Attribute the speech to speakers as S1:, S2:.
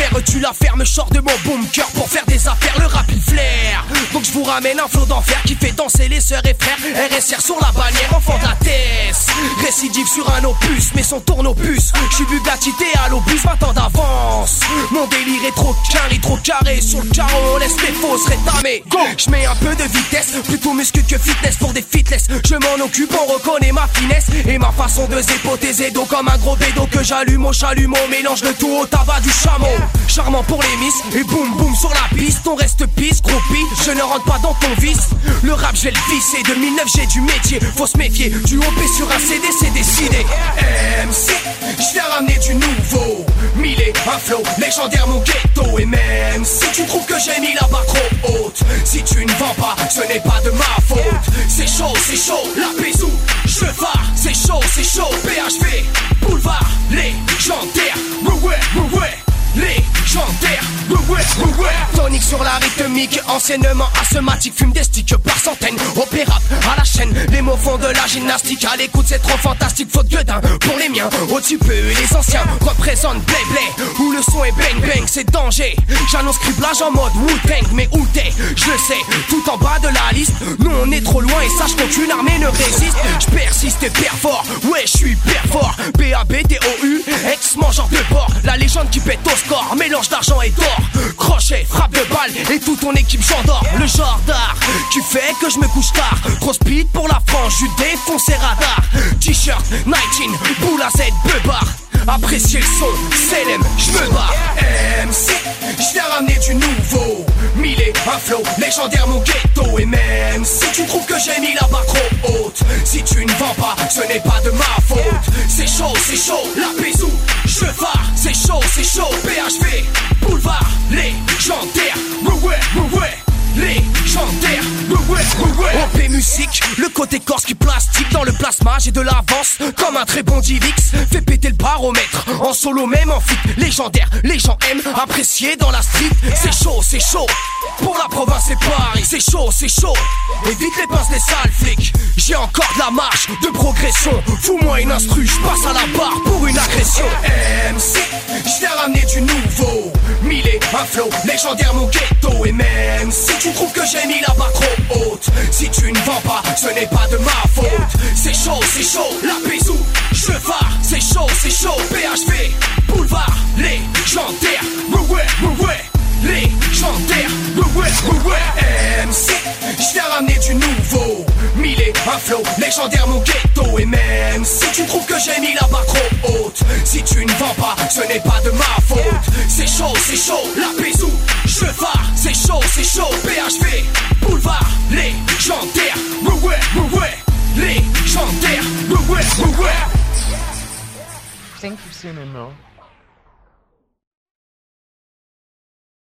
S1: faire, tu la fermes, sors de mon bunker pour faire des affaires, le rap il flaire. Donc je vous ramène un flot d'enfer qui fait danser les sœurs et frères. RSR sur la bannière, enfant de la Tess. Récidive sur un opus, mais son tourne-opus. J'suis Bugatti, t'es à l'obus, 20 ans d'avance. Mon délire est trop carré sur le carreau, on laisse les fausses rétamer. J'mets un peu de vitesse, plutôt muscle que fitness pour des fitless. Je m'en occupe, on reconnaît ma finesse et ma façon de zépoter zédo comme un gros bédo que j'allume au chalumeau. Mélange le tout au tabac du chameau. Charmant pour les miss et boum boum sur la piste. On reste pisse, groupie, je ne rentre pas dans ton vice. Le rap j'ai le vice et 2009 j'ai du métier. Faut se méfier, du OP sur un CD c'est décidé. MC, j'viens ramener du nouveau. Mille et un flow, légendaire mon ghetto. Et même si tu trouves que j'ai mis la barre trop haute, si tu ne vends pas, ce n'est pas de ma faute. C'est chaud, la bisou, je phare. C'est chaud, PHV, boulevard, légendaire. Ouais, légendaire. Ouais. Tonique sur la rythmique, anciennement asthmatique. Fume des sticks par centaines, opéra à la chaîne. Les mots font de la gymnastique, à l'écoute c'est trop fantastique. Faute gueudin pour les miens, au-dessus peu et les anciens représentent blé, où le son est bang bang, c'est danger. J'annonce criblage en mode Wu-Tang, mais où t'es, je le sais, tout en bas de la liste. Nous on est trop loin et sache qu'aucune armée ne résiste. J'persiste et perfort, ouais j'suis hyper fort. B-A-B-D-O-U, ex-mangeur de bord. La légende qui pète au score, mélange d'argent et d'or. Crochet, frappe de balle et toute ton équipe j'endors. Le genre d'art qui fait que je me couche tard. Trop speed pour la France, je défonce ses radars. T-shirt, 19, boule à Z, beubard. Appréciez le son, CLM, j'me barre. MC, j'viens ramener du nouveau. Mille et un flow, légendaire mon ghetto. Et même si tu trouves que j'ai mis la barre trop haute, si tu ne vends pas, ce n'est pas de ma faute. C'est chaud, la bisou, je phare. C'est chaud, PHV, boulevard, légendaire. Ouais. Légendaire, ouais. OP musique, le côté corse qui plastique. Dans le plasma j'ai de l'avance comme un très bon Divix. Fait péter le baromètre, en solo même en fit. Légendaire, les gens aiment, apprécié dans la street. C'est chaud, pour la province et Paris. C'est chaud, évite les pinces des sales flics. J'ai encore de la marge de progression. Fous-moi une instru, j'passe à la barre pour une agression. MC, j'viens ramener du nouveau. Mille et un flow, légendaire mon ghetto. Et même si tu trouves que j'ai mis la barre trop haute, si tu ne vends pas, ce n'est pas de ma faute. C'est chaud, la bisou, je phare. C'est chaud, PHV, boulevard, légendaire. Ouais. Légendaire, ouais. MC, j'viens ramener du nouveau. Mille et un flow, légendaire mon ghetto. Et même si tu trouves que j'ai mis la barre trop haute, si tu ne vends pas, ce n'est pas de ma faute. C'est chaud, la bisou, je phare. C'est chaud, PHV, boulevard, légendaire. Ouais. Légendaire, ouais.
S2: Think you've seen enough.